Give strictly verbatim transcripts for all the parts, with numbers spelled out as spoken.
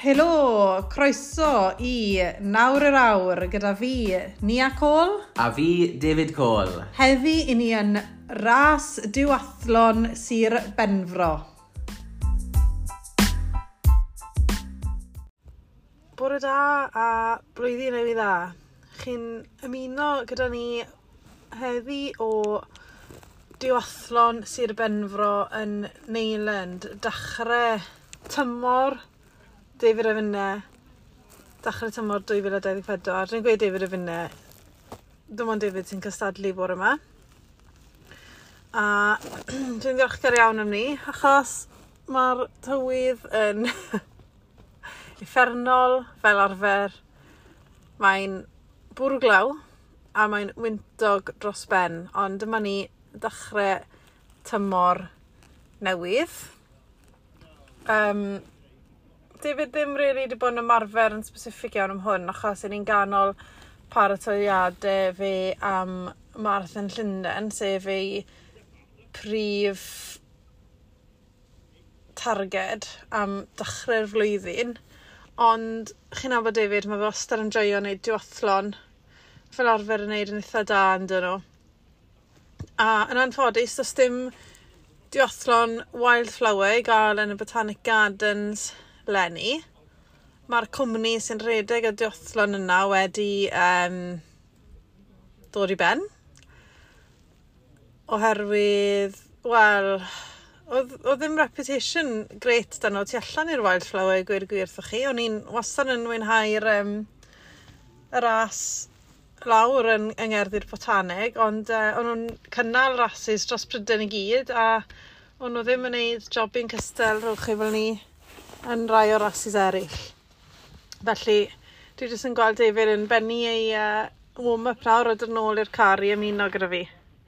Helo, croeso i Nawr yr Awr gyda fi, Nia Cole. A fi, David Cole. Heddi i ni yn ras duathlon Sir Benfro. Bore da a blwyddyn newydd dda. Chi'n ymuno gyda ni heddi o duathlon Sir Benfro yn Neiland. Dechrau tymor David a finne. Dechrau tymor dwy fil a dau ddeg pedwar. Dwi'n gweud David a finne. Dim ond David sy'n cystadlu bore yma. A dwi'n ddiolchgar iawn am ni, achos mae'r tywydd yn uffernol fel arfer. Mae'n bwrw glaw a mae'n wyntog dros ben, ond dyma ni dechrau tymor newydd. Um, David ddim rili wedi bod yn ymarfer yn specific iawn am hwn, achos ni'n ganol paratoiadau fe am Marathon Llundain, sef ei prif targed am dechrau'r flwyddyn. Ond chi'n nabod David, mae fe wastad yn joio wneud duathlon, fel arfer yn wneud yn eitha da yn dyn nhw. A yn anffodus, does dim duathlon wildflower i gael yn y Botanic Gardens Lenny. Mae'r cwmni sy'n rhedeg y duathlon yna wedi um, dod i ben. Oherwydd, wel, oedd, oedd ddim reputation great dan o tu allan i'r wildflower, gweud y gwir wrthoch chi. O'n i'n wastad yn mwynhau'r um, y ras lawr yn, yng Ngerddi'r Botanig, ond uh, o'n nhw'n cynnal rasis dros Prydain i gyd, a o'n nhw ddim yn gwneud jobbing cystel rhwch chi fel ni yn rai o rasis eraill. Felly, dwi jyst yn gweld David yn bennu ei uh, warm-up nawr a dod nôl i'r car i ymuno gyda fi.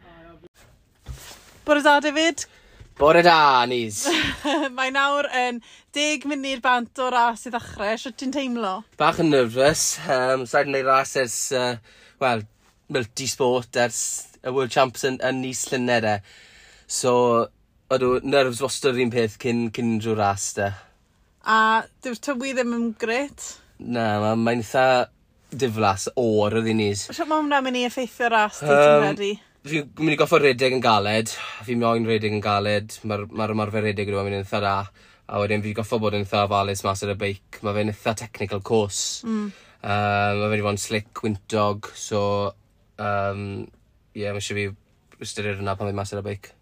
Bore da, David? Bore da, Anis. Mae nawr yn deg munud bant o ras i ddechrau. Sut ti'n teimlo? Bach yn nervous. Um, Sa'n neud ras ers, uh, wel, multi-sport ers y World Champs yn, yn Nis Llynedd e. So, ydw, nerves wastad yr un peth cyn, cyn drwy ras de. A dyw'r tywy ddim yn gret? Na, mae'n ma eitha diflas o'r oedd i nis. Sut mae hwnna'n mynd i effeithio ras di, ti'n credu? Fi'n mynd i goffa redeg yn galed. Fi'n moyn redeg yn galed. Mae'r ma ymarfer redeg yn mynd yn eitha da. A wedyn fi'n goffa bod yn eitha falus mas ar y beic. Mae fe'n eitha technical course. Mm. Um, mae fe'n i fod yn slick, wyntog. So, um, yeah, mae eisiau fi ystyried yna pan fe'n mas ar y beic.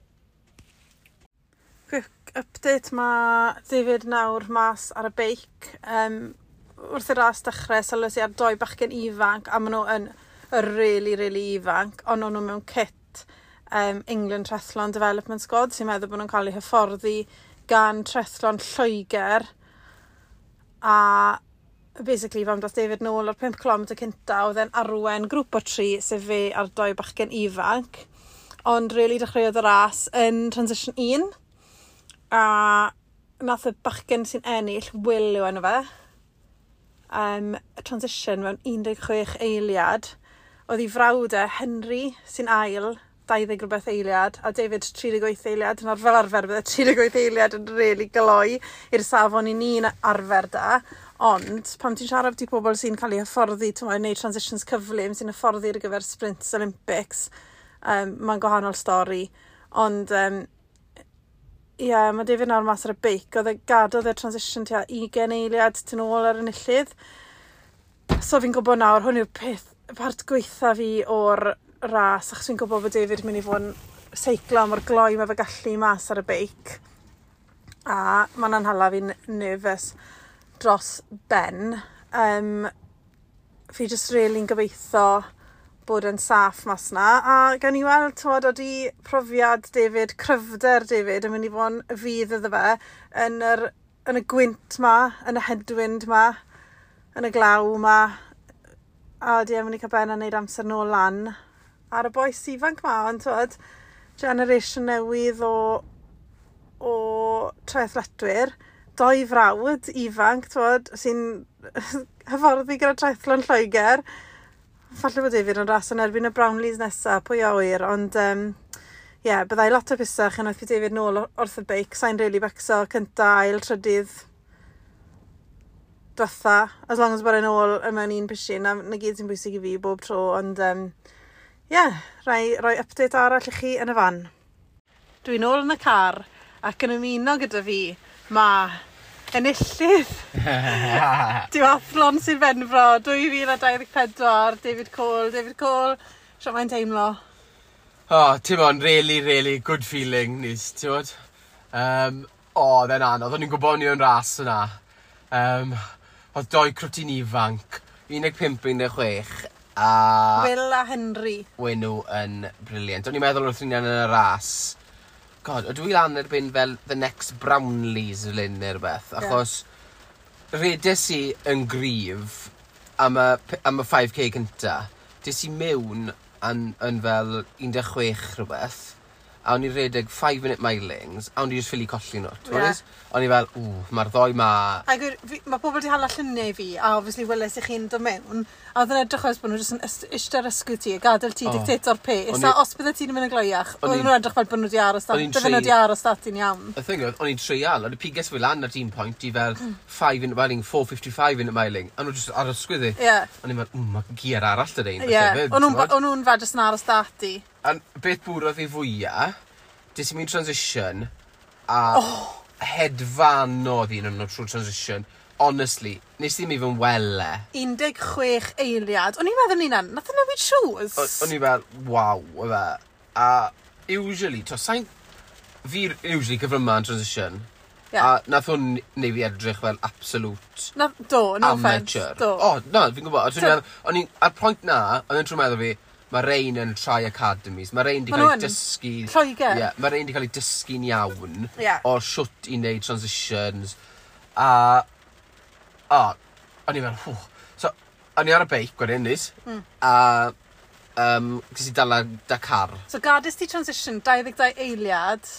Quick update, mae David nawr mas ar y beic. Um, wrth y ras dechrau, sylwes i ar doi bachgen ifanc, a maen nhw yn y really, really ifanc, ond nhw mewn kit um, England Triathlon Development Squad, sy'n meddwl bod nhw'n cael eu hyfforddi gan Triathlon Lloegr. A basically, fam dath David nôl ar pump kilometr cynta, oedd e'n arwen grŵp o tri, sef fe ar doi bachgen ifanc. Ond really dechreuodd y ras yn transition un. A nath y bachgen sy'n ennill, Will yw enw fe, um, transition mewn un deg chwech eiliad. Oedd ei frawd e, Henry, sy'n ail, dau ddeg rhywbeth eiliad, a David tri deg wyth eiliad. Yn fel arfer bydde tri deg wyth eiliad yn really gloi i'r safon i ni'n arfer da. Ond, pam ti'n siarad di pobl sy'n cael ei hyfforddi, ti'n gwneud transitions cyflym, sy'n hyfforddi ar gyfer sprints Olympics, um, mae'n gwahanol stori. Ond, um, ie, yeah, mae David nawr mas ar y beic. Oedd e gadodd y transition tua ugain eiliad tyn ôl ar y nillydd. So fi'n gwybod nawr, hwn yw'r peth, part gweitha fi o'r ras, achos fi'n gwybod bod David mynd i fod yn seiclo am o'r gloi mae fe gallu mas ar y beic. A mae'n anhala fi'n nervous dros ben. Um, fi just really'n gobeithio bod yn saff mas na. A gan i weld, tywod, oeddi profiad David, cryfder David, yn mynd i fod yn fydd iddo fe yn, yr, yn y gwynt ma, yn y headwind ma, yn y glaw ma. A di yn mynd i cael ben a wneud amser nôl lan ar y boes ifanc ma, ond tywod, generation newydd o, o triathletwyr, doi frawd ifanc, tywod, sy'n hyfforddi gyda triathlon Lloegr. Falle bod David yn ras yn erbyn y Brownlees nesaf, pwy a wyr, ond um, ie, yeah, byddai lot o busach yn oedd David nôl wrth y beic. Sa'n rili becso cynta, ail, trydydd. dwetha, as long as bod e'n ôl mewn un pishin, na, na gyd sy'n bwysig i fi bob tro, ond ie, um, yeah, rai, roi update arall i chi yn y fan. Dwi'n ôl yn y car, ac yn ymuno gyda fi, mae enillydd diwathlon sy'n fenfro, dwy fil a dau ddeg pedwar, David Cole, David Cole, sio mae'n teimlo? Oh, ti'n mon, really, really good feeling, nis, ti'n bod? Um, o, oh, dde'n anodd, o'n i'n gwybod ni o'n ras yna. Um, oedd doi crwtyn ifanc, un deg pump, un deg chwech, a... Will a Henry. Wenw yn briliant. O'n i'n meddwl wrth ni'n yn y ras. God, ydw i lan erbyn fel the next Brownlees fel un neu rhywbeth, achos yeah. Redes i yn gryf am y, am y five K cynta. Des i mewn yn, yn fel un deg chwech rhywbeth, a o'n i redeg five minute milings, a o'n i just ffili colli nhw. Yeah. O'n i fel, ww, mae'r ddoi ma... Mae pobl wedi hala lluniau fi, a obviously weles i chi'n dod mewn, a oedd yn edrych oes bod nhw jyst yn eistedd ysgw ti, gadael ti oh. dictator pace, a os bydde ti'n mynd yn gloiach, oedd nhw'n edrych fel bod nhw wedi aros dat, bydde nhw wedi aros dat i'n iawn. Y thing oedd, o'n i'n treial, o'n i piges fi lan at un point i fel five minute miling, four fifty-five minute miling, a nhw jyst ar ysgwyddi. Yeah. O'n i'n fel, mae gear arall da dein. Yeah, o'n nhw'n fa jyst yn aros dat i. A beth bwrodd i fwyaf, des i'n mynd transition, a oh. hedfanodd un o'n nhw trwy transition. Honestly, nes ddim i fy'n wele. un deg chwech eiliad. O'n i'n meddwl ni'n an, nath o'n newid shoes? O'n i'n fel, waw, o fe. A usually, to sain... Fi'r usually cyfryma yn transition. Yeah. A nath o'n neu fi edrych fel absolute... Na, do, no amateur. offense. Do. O, oh, na, fi'n gwybod. O'n i'n, ar pwynt na, o'n i'n trwy meddwl fi, mae rein yn try academies. Mae rein di cael ei dysgu... Lloegr? Yeah, mae rein di cael ei dysgu'n iawn. Yeah. O shwt i wneud transitions. A... O, o'n i fel, hwch. So, o'n i ar y beic wedyn, nis. Mm. A... Um, gys i dala da car. So, gadis ti transition dau ddeg dau eiliad...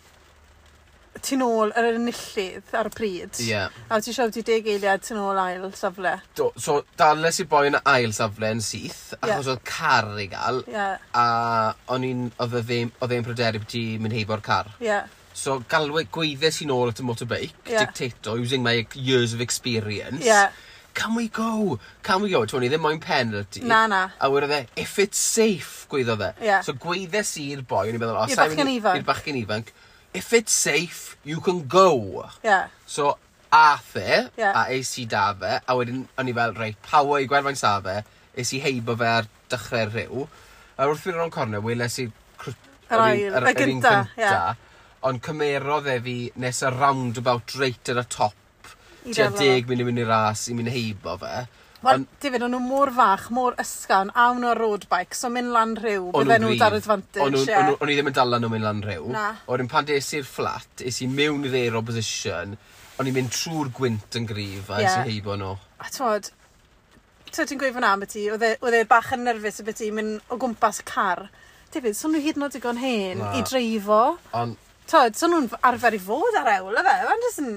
ti'n ôl yr enillydd ar y pryd. Ie. Yeah. A ti siarad ti deg eiliad ti'n ôl ail safle. Do, so, dales i boi yn ail safle yn syth, achos yeah. oedd car i gael. Yeah. A o'n i'n, oedd e'n pryderu beth i mynd heibo'r car. Yeah. So, galwe gweiddes i'n ôl at y motorbike, yeah. dictator, using my years of experience. Yeah. Can we go? Can we go? Tony, ddim moyn penalty. Na, na. A wedodd e, if it's safe, gweiddodd e. Yeah. So, gweiddes i'r boi, o'n i'n meddwl, i'r bachgen ifanc. I'r bachgen ifanc. If it's safe, you can go. Yeah. So, ath e, yeah. a eis i da fe, a wedyn, o'n i fel, reit, pawa i gwerfain sa fe, eis i heibo fe ar dechrau rhyw. A wrth fynd o'n cornel, weles i... Yr ail, y gynta, ie. Ond cymerodd e fi nes y roundabout reit ar y top. Tua deg mynd i mynd i ras i mynd heibo fe. Wel, David, o'n nhw mor fach, mor ysgawn, awn o'r road bike, so mynd lan rhyw, bydde nhw dar advantage, ie. O'n i ddim yn dala nhw mynd lan rhyw. Na. Oedden pan des i'r fflat, es i mewn i ddeir opposition, o'n i'n mynd trwy'r gwynt yn gryf, a es i heibo nhw. A twod, twod ti'n gweud fyna am ti, oedd e bach yn nerfus y beth i mynd o gwmpas car. David, so nhw hyd yn oed digon hen i dreifo. Ond... Twod, so nhw'n arfer i fod ar ewl, e fe? Mae'n jyst yn...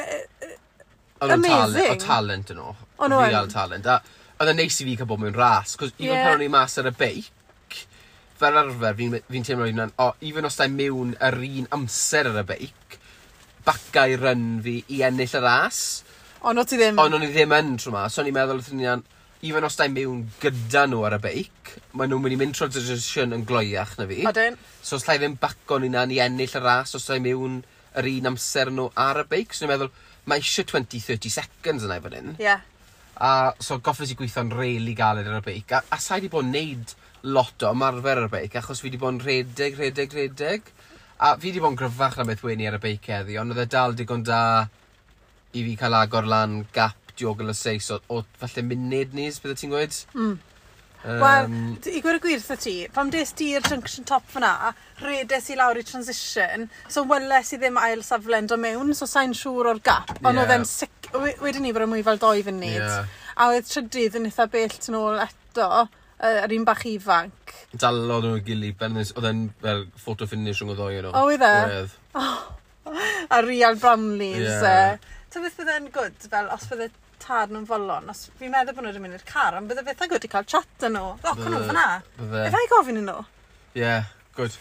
Amazing. O talent yn o. O nhw yn. Real talent. A oedd yn neis i fi cael bod mewn ras. Cos even pan o'n i mas ar y beic, fel arfer, fi'n teimlo un o, even os da mewn yr un amser ar y beic, bacau ryn fi i ennill y ras. Ond o ti ddim? Ond o'n i ddim yn trwy mas. So o'n i'n meddwl wrth ni an, even os da mewn gyda nhw ar y beic, maen nhw'n mynd i mynd trwy'r transition yn gloiach na fi. Odyn. So os da i ddim bacon i i ennill y ras, os da mewn yr un amser nhw ar y beic. So o'n i'n meddwl, mae eisiau twenty to thirty seconds yna i fan hyn. Ie. Yeah. A so goffes i gweithio'n really galed ar y beic. A, a sa i wedi bod yn neud lot o ymarfer ar y beic, achos fi wedi bod yn rhedeg, rhedeg, rhedeg. A fi wedi bod yn gryfach na beth weni ar y beic heddi, ond oedd e dal digon da i fi cael agor lan gap diogel y seis o, o falle munud nis, bydde ti'n gweud? Mm. Um, Wel, i gwir y gwirth o ti, pam des ti i'r junction top fyna, rhedes i lawr i transition, so weles i ddim ail saflen do mewn, so sa'n siŵr o'r gap, ond yeah. oedd e'n sic... Wedyn ni bod y mwy fel doi fy'n neud. Yeah. A oedd trydydd yn eitha bell yn ôl eto, yr un bach ifanc. Dalodd nhw'n gilydd, oedd e'n fel photo finish rhwng o ddoi nhw. O, oedd e? Oh, a real Brownlees. Yeah. Uh, Ta beth bydde'n good, fel os bydde tad nhw'n folon, os fi'n meddwl bod nhw'n mynd i'r car, ond bydde beth yn good i cael chat yn nhw. Roc nhw fyna. Beth ai gofyn yn nhw? Yeah, good.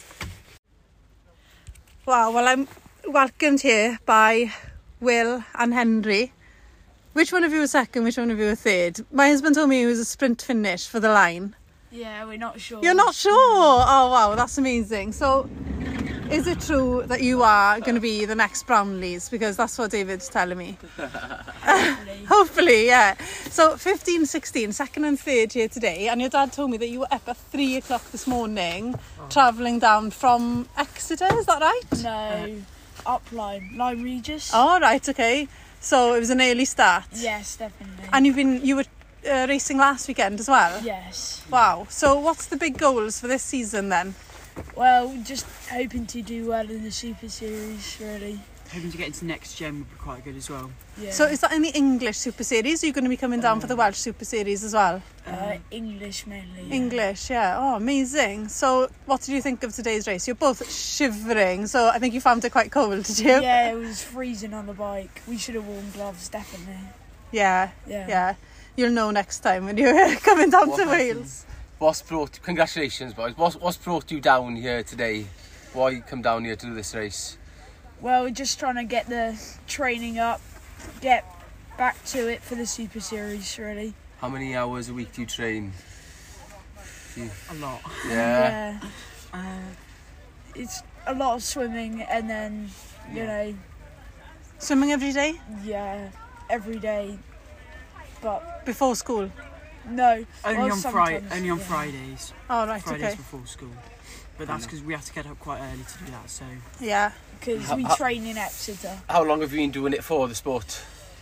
Wow, well, I'm welcomed here by Will and Henry. Which one of you was second, which one of you was third? My husband told me it was a sprint finish for the line. Yeah, we're not sure. You're not sure? Oh, wow, that's amazing. So, is it true that you are going to be the next Brownlees? Because that's what David's telling me. Hopefully. Hopefully, yeah. So, fifteen, sixteen, second and third here today. And your dad told me that you were up at three o'clock this morning, oh. travelling down from Exeter, is that right? No, Upline, Lyme Regis. Oh, right, okay. So, it was an early start? Yes, definitely. And you've been, you were uh, racing last weekend as well? Yes. Wow. So, what's the big goals for this season then? Well, just hoping to do well in the Super Series, really. Hoping to get into next gen would be quite good as well. Yeah. So is that in the English Super Series? Are you going to be coming down uh, for the Welsh Super Series as well? Uh, English mainly. Yeah. English, yeah. Oh, amazing. So what did you think of today's race? You're both shivering, so I think you found it quite cold, did you? Yeah, it was freezing on the bike. We should have worn gloves, definitely. Yeah, yeah. yeah. You'll know next time when you're coming down what to Wales. What's brought, congratulations boys, what's, what's brought you down here today? Why you come down here to do this race? Well, we're just trying to get the training up, get back to it for the Super Series, really. How many hours a week do you train? Do you... A lot. Yeah. yeah. Uh, it's a lot of swimming and then, you yeah. know... Swimming every day? Yeah, every day, but... Before school? No. Only well, on Friday. Only on yeah. Fridays. Oh, right, Fridays okay. before school. But that's because we have to get up quite early to do that, so... Yeah. Because we how, train in Exeter. How long have you been doing it for, the sport?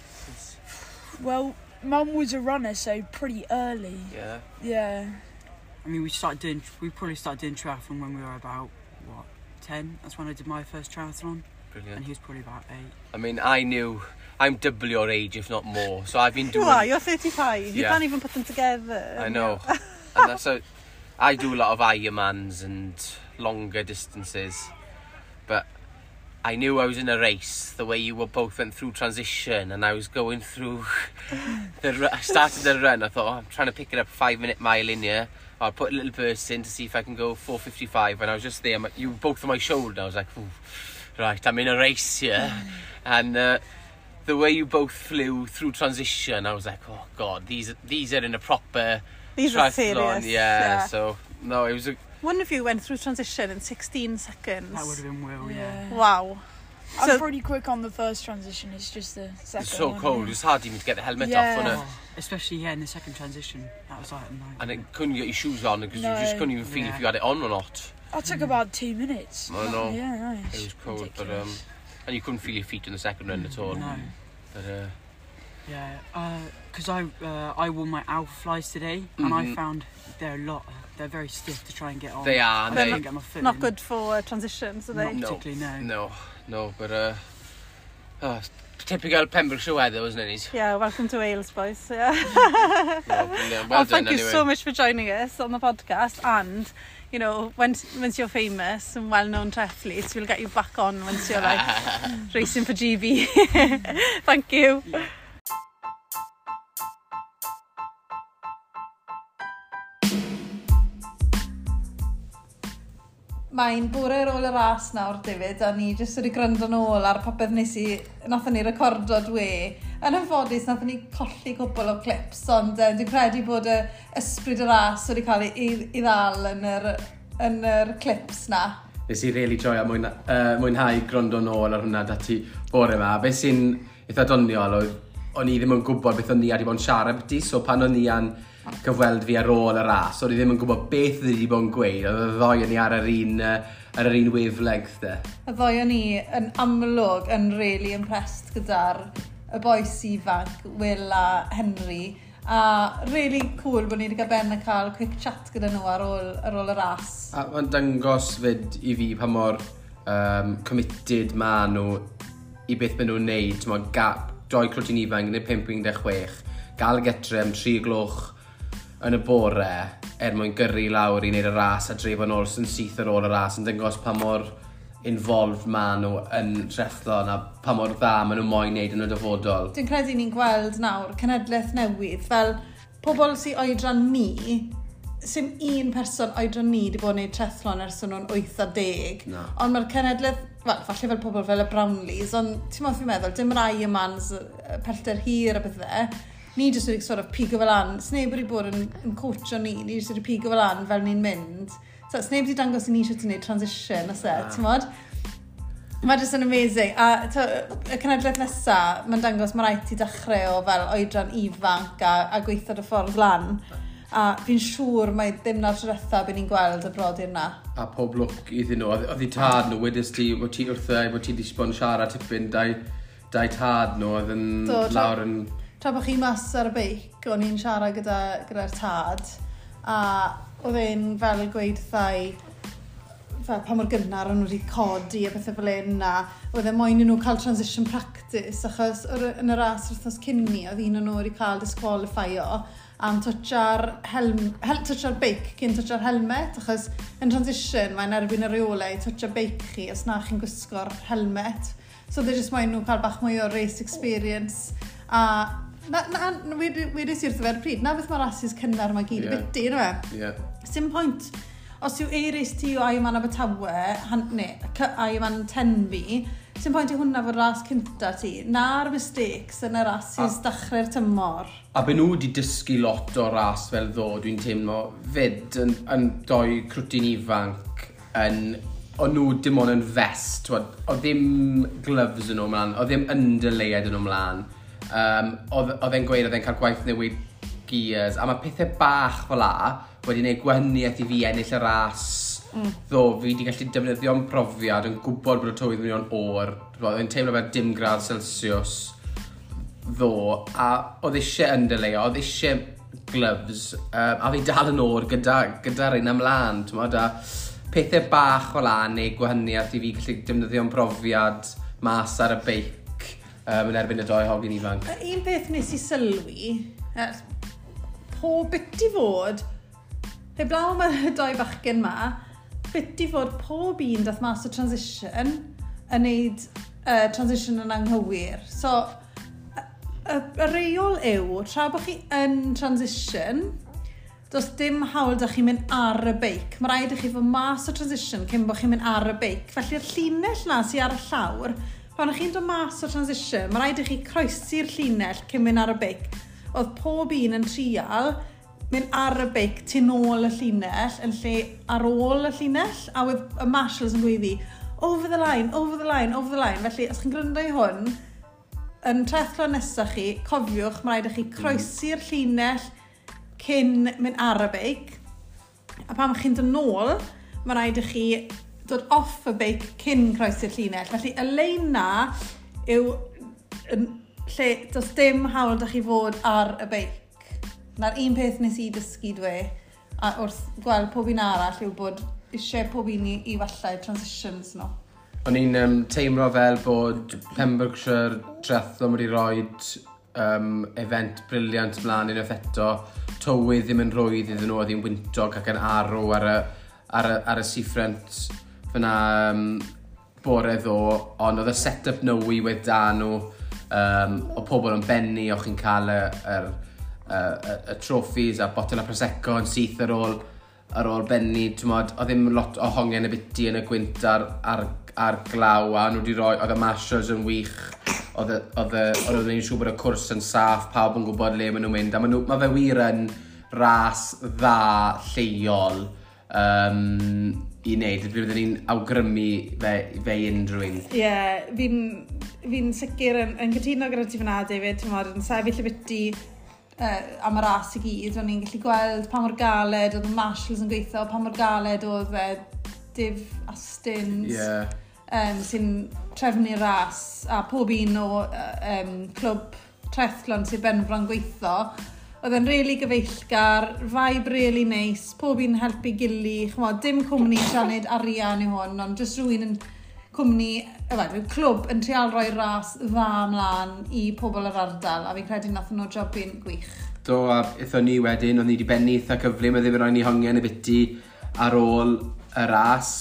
Well, Mum was a runner, so pretty early. Yeah. Yeah. I mean, we started doing... We probably started doing triathlon when we were about, what, ten? That's when I did my first triathlon. Brilliant. And he was probably about eight. I mean, I knew... I'm double your age, if not more. So I've been doing... You are, you're thirty-five. You yeah. can't even put them together. I know. And that's a, I do a lot of Ironmans and longer distances. But I knew I was in a race, the way you were both went through transition, and I was going through... the. I started the run, I thought, oh, I'm trying to pick it up a five-minute mile in here. I'll put a little burst in to see if I can go four fifty-five. And I was just there, you were both on my shoulder. I was like, ooh, right, I'm in a race here. And... Uh, the way you both flew through transition, I was like, oh god, these these are in a proper these triathlon. Are serious. Yeah, yeah. So no, it was a... One of you went through transition in sixteen seconds. That would have been Will, yeah. yeah. Wow. I'm so, pretty quick on the first transition. It's just the second. It's so one, cold. Yeah. It's hard even to get the helmet yeah. off, wasn't it? Oh, especially yeah, in the second transition, that was like a nightmare. And it couldn't get your shoes on because no. you just couldn't even feel yeah. if you had it on or not. That took about two minutes. I know. Yeah, nice. It was cold, Ridiculous. but um, and you couldn't feel your feet in the second run at all. No. But, uh, yeah, because uh, I uh, I wore my Alpha Flies today, and mm-hmm. I found they're a lot. They're very stiff to try and get on. They are. And they I didn't get my foot not in. good for uh, transitions, are they? Not particularly, no. No, no, but uh, oh, typical Pembrokeshire weather, wasn't it? Yeah, welcome to Wales, boys. Yeah. well, well oh, done, thank you anyway. so much for joining us on the podcast, and you know, once once you're famous and well-known triathletes, we'll get you back on once you're like racing for G B. Thank you. Yeah. Mae'n bore ar ôl y ras nawr, David, a ni jyst wedi gwrando nôl ar popeth nes i, nathon ni recordo dwe. Yn ymfodus, nathon ni colli cwbl o clips, ond uh, dwi'n credu bod y ysbryd y ras wedi cael ei, ei ddal yn yr, yn yr clips na. Nes i really joio mwyn, uh, mwynhau gwrando nôl ar hwnna dati bore yma. Be sy'n eitha doniol oedd, o'n i ddim yn gwybod beth o'n i wedi bod yn siarad beth, so pan o'n i an cyfweld fi ar ôl y ras, o'n i ddim yn gwybod beth oedd wedi bod yn gweud, oedd y ddoi o'n i ar yr un, uh, ar yr un wavelength de. Y ddoi o'n i yn amlwg yn really impressed gyda'r y boes ifanc, Will a Henry, a really cool bod ni wedi cael ben a cael quick chat gyda nhw ar ôl, ar ôl y ras. A mae'n dangos fyd i fi pa mor um, committed ma nhw i beth maen nhw'n neud. Doi clwtyn ifanc yn y pump un deg chwech, gael getre am tri gloch yn y bore er mwyn gyrru lawr i wneud y ras a dref yn ôl sy'n syth ar ôl y ras yn dangos pa mor involved ma nhw yn triathlon a pa mor dda ma nhw moyn wneud yn y dyfodol. Dwi'n credu ni'n gweld nawr cenedlaeth newydd fel pobl sy'n oedran ni sy'n un person oedran ni wedi bod yn gwneud trethlon ers nhw'n wyth a deg. Na. Ond mae'r cenedlaeth, wel, falle fel pobl fel y Brownlees, ond ti'n modd fi'n meddwl, dim rai ymans, pellter hir a bethau, ni jyst wedi sort of pigo fel an. Sneb wedi bod yn, yn coach o ni, ni jyst wedi pigo fel an fel ni'n mynd. So, sneb wedi dangos i ni eisiau ti'n gwneud transition, os e, ti'n modd? Mae jyst yn amazing. A to, y cenedlaeth nesaf, mae'n dangos mae rhaid ti dechrau o fel oedran ifanc a, a gweithio dy ffordd lan. A fi'n siŵr mae ddim na'r trwytha bydd ni'n gweld y brodyr yna. A pob lwc iddyn nhw. Oedd i tad nhw, wedys ti, bod ti wrthau, bod ti wedi bod yn siarad tipyn, dau, dau tad nhw, oedd yn Do, tra- lawr yn... Tra bod chi mas ar y beic, o'n i'n siarad gyda'r gyda tad. A oedd e'n fel gweud thai, fel pa mor gynnar o'n nhw wedi codi a bethau fel un na. Oedd e moyn i nhw cael transition practice, achos yr- yn y ras wrthos cynni, oedd un o'n nhw wedi cael disqualifio am twtio'r helm, hel, twtio'r beic cyn twtio'r helmet, achos yn transition mae'n erbyn y reolau twtio beic chi os na chi'n gwisgo'r helmet. So they just moyn nhw cael bach mwy o race experience. A na, na, wedi, wedi sy'n wrtho fe'r pryd, na beth mae rhasys cynnar yma gyd i Ie. biti, yna fe? Ie. Sim pwynt, os yw eiris ti o Ironman Abertawe, han- ne, C- Ironman Tenby, sim pwynt i hwnna fod ras cynta ti. Na'r mistakes yn y rhasys dechrau'r tymor. A byd nhw wedi dysgu lot o ras fel ddo, dwi'n teimlo fyd yn, yn doi crwtyn ifanc yn... O nhw dim ond yn vest, twod, o ddim gloves yn nhw mlaen, o ddim underlaid yn nhw mlaen. Um, oedd e'n gweud oedd e'n cael gwaith newid gears, a mae pethau bach fel la wedi gwneud gwahaniaeth i fi ennill y ras. Mm. Ddo, fi wedi gallu defnyddio'n profiad yn gwybod bod y tywydd yn mynd o'n o'r. Oedd e'n teimlo fel dim gradd Celsius ddo, a oedd eisiau underlay, oedd eisiau gloves, um, a fi dal yn o'r gyda, gyda rhain amlan, ti'n modd, a pethau bach o lan neu gwahaniaeth i fi gallu defnyddio'n profiad mas ar y beic um, yn erbyn y doi hogyn ifanc. Un peth nes i sylwi, er, pob bit i fod, heblaw mae y doi bachgen ma, bit i fod pob un dath mas o transition yn neud uh, transition yn anghywir. So, y, y, y reol yw, tra bod chi yn transition, does dim hawl da chi'n mynd ar y beic. Mae rhaid i chi fod mas o transition cyn bod chi'n mynd ar y beic. Felly'r llinell na sy'n ar y llawr, pan chi'n dod mas o transition, mae rhaid i chi croesi'r llinell cyn mynd ar y beic. Oedd pob un yn trial mynd ar y beic tu nôl y llinell yn lle ar ôl y llinell, a oedd y marshals yn gweiddi over the line, over the line, over the line. Felly, os chi'n gryndo i hwn, yn trethlon nesaf chi, cofiwch, mae rhaid i chi croesi'r llinell cyn mynd ar y beic. A pan chi'n dod nôl, mae rhaid i chi dod off y beic cyn croesi'r llinell. Felly, y lein na yw yn, lle does dim hawl da chi fod ar y beic. Na'r un peth nes i dysgu dwe, a wrth gweld pob un arall yw bod eisiau pob un i, i wallau transitions nhw. O'n i'n um, teimlo fel bod Pembrokeshire Triathlon wedi rhoi um, event briliant mlaen unwaith eto. Tywydd ddim yn rhwydd iddyn nhw, oedd hi'n wyntog ac yn arw ar y, ar y, ar y seafront fyna um, bore ddo, ond oedd y set-up newi wedi da nhw, um, o pobl yn benni, o'ch chi'n cael y, y, y, y, y trophies a botel o Prosecco yn syth ar ôl, ar ôl benni. Oedd ddim lot o hongen y biti yn y gwynt ar, ar, ar glaw, a nhw wedi rhoi, oedd y marshals yn wych, oedd oedd ni'n siŵr bod y cwrs yn saff, pawb yn gwybod le maen nhw'n mynd, a mae ma fe wir yn ras dda lleol um, i wneud. Fe byddwn ni'n awgrymu fe, fe unrhyw un. Ie, yeah, fi'n fi sicr yn, yn cytuno gyda ti fyna, David, ti'n modd, yn sefyll y biti uh, am y ras i gyd, o'n i'n gallu gweld pa mor galed, oedd y marshals yn gweithio, pa mor galed oedd fe Div Astins, yeah. um, sy'n trefnu'r ras, a pob un o um, clwb trethlon sy'n benfro'n gweithio. Oedd e'n rili gyfeillgar, vibe rili neis, pob un helpu gili, chymod, dim cwmni sy'n gwneud arian i hwn, ond jyst rhywun yn cwmni, yw, clwb yn trial roi ras dda mlaen i pobl yr ardal, a fi'n credu nath nhw jobyn gwych. Do, a eithon ni wedyn, oedd ni wedi benni eitha cyflym, a ddim yn rhoi ni hongen y biti ar ôl y ras,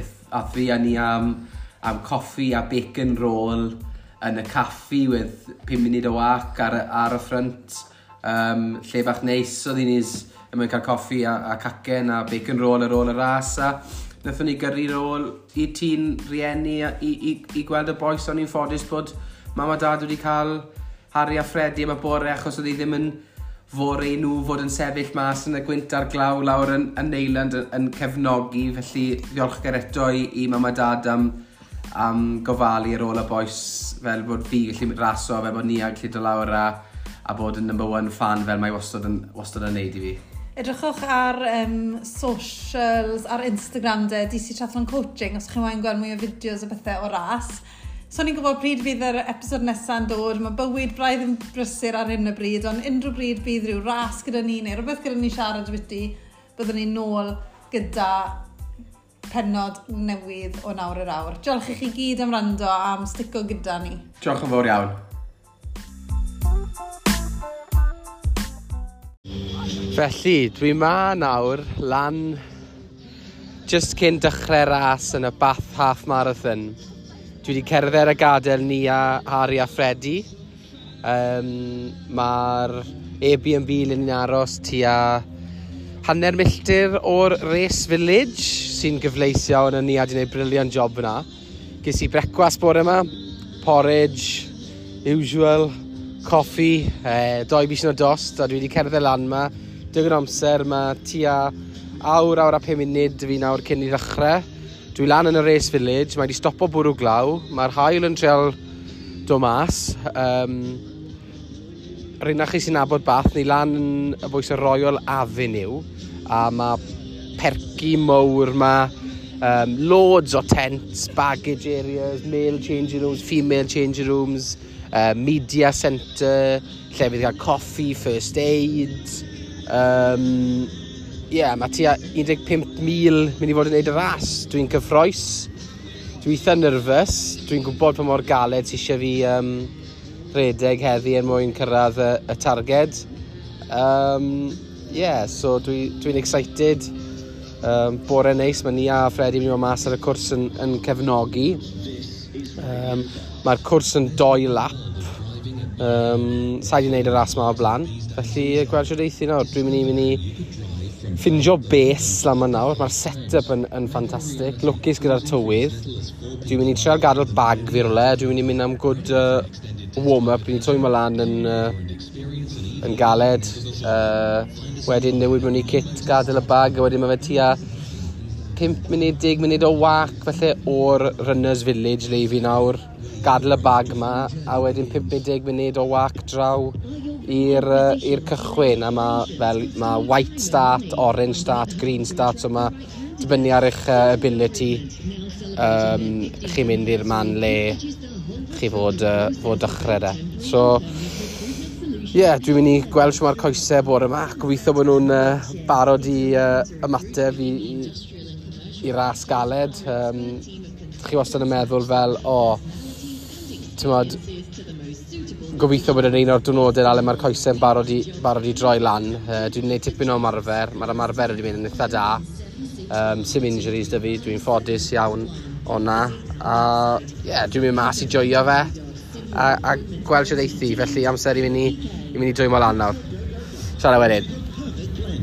a fi a ni am, am coffi a bacon roll yn y caffi with pum munud o wac ar, ar y ffrant. Um, lle bach neis, oedd ni'n er mwyn cael coffi a, a cacen a bacon roll ar ôl y ras. A wnaethon ni gyrru rôl i tîn rieni i, i, i gweld y boes. O'n i'n ffodus bod mam a dad wedi cael Harry a Freddie am y bore achos oedd hi ddim yn fore i nhw fod yn sefyll mas yn y gwynt ar glaw lawr yn, yn Neiland yn, yn cefnogi. Felly ddiolchgar eto i, i mam a dad am, am gofalu ar ôl y boes fel bod fi gallu raso fel bod ni a gallu do lawr a, a bod yn number one fan fel mae wastad yn, wastad yn neud i fi. Edrychwch ar um, socials, ar Instagram de, D C Triathlon Coaching, os chi'n wain gweld mwy o fideos o bethau o ras. So ni'n gwybod pryd fydd yr episod nesaf yn dod, mae bywyd braidd yn brysur ar hyn y bryd, ond unrhyw bryd bydd rhyw ras gyda ni, neu rhywbeth gyda ni siarad byti, byddwn ni'n nôl gyda pennod newydd o nawr yr awr. Diolch i chi gyd am rando a am stico gyda ni. Diolch yn fawr iawn. Felly, dwi ma nawr lan just cyn dechrau ras yn y Bath Half Marathon. Dwi wedi cerdded y gadael ni a Harry a Freddie. Um, Mae'r Airbnb le ni'n aros tua hanner milltir o'r Race Village sy'n gyfleus iawn a ni a di wneud briliant job yna. Ges i brecwast bore yma, porridge, usual, coffi, eh, doi bis o dost a dwi wedi cerdded lan yma. Digon amser, mae tua awr, awr a pum munud fi nawr cyn i ddechrau. Dwi lan yn y Race Village, mae wedi stopo bwrw glaw. Mae'r haul yn treol do mas. Um, Rhaid chi sy'n nabod Bath, ni lan yn y bwys y Royal Avenue. A mae percy mowr, mae um, loads o tents, baggage areas, male changing rooms, female changing rooms, uh, media centre, lle fydd gael coffi, first aid. Um, yeah, mae tua un deg pump mil mynd i fod yn neud y ras. Dwi'n cyffroes, dwi'n eitha nerfus, dwi'n gwybod pa mor galed sy'n eisiau fi um, redeg heddi er mwyn cyrraedd y, y targed. Um, yeah, so dwi'n dwi excited. Um, bore neis, mae ni a Freddie mynd i fod mas ar y cwrs yn, yn cefnogi. Um, Mae'r cwrs yn doi lap. Um, Sa i wedi gwneud y ras ma o blaen. Felly, gweld sy'n eithi nawr. Dwi'n mynd i mynd i ffindio base lan ma nawr. Mae'r set-up yn, yn ffantastig. Lwcus gyda'r tywydd. Dwi'n mynd i trial gadael bag fi rolau. Dwi'n mynd i mynd am good uh, warm-up. Dwi'n mynd i twymo lan yn, uh, yn galed. Uh, wedyn newid mewn i kit, gadael y bag. A wedyn mae fe tua pump munud, deg munud o wac. Felly o'r Runners Village le i fi nawr. Gadael y bag ma. A wedyn pump munud, deg munud o wac draw i'r uh, cychwyn. A mae fel, ma white start, orange start, green start. So mae dibynnu ar eich uh, ability. Um, chi'n mynd i'r man le chi fod, uh, fod dechrau de. So, ie, yeah, dwi'n mynd i gweld sy'n mae'r coesau bore yma. Gobeithio bod nhw'n uh, barod i uh, ymateb i, i, i ras galed. Um, chi wastad yn meddwl fel, o, oh, ti'n modd, gobeithio bod yn un o'r diwrnodau ale mae'r coesau yn barod i, barod i droi lan. Uh, dwi'n gwneud tipyn o ymarfer. Mae'r ymarfer wedi mynd yn eitha da. Um, sim injuries da fi, dwi'n ffodus iawn o'na. A yeah, dwi'n mynd mas i joio fe. A, a gweld sydd eithi, felly amser i mynd i, i, mynd i dwymo lan nawr. Siarad wedyn.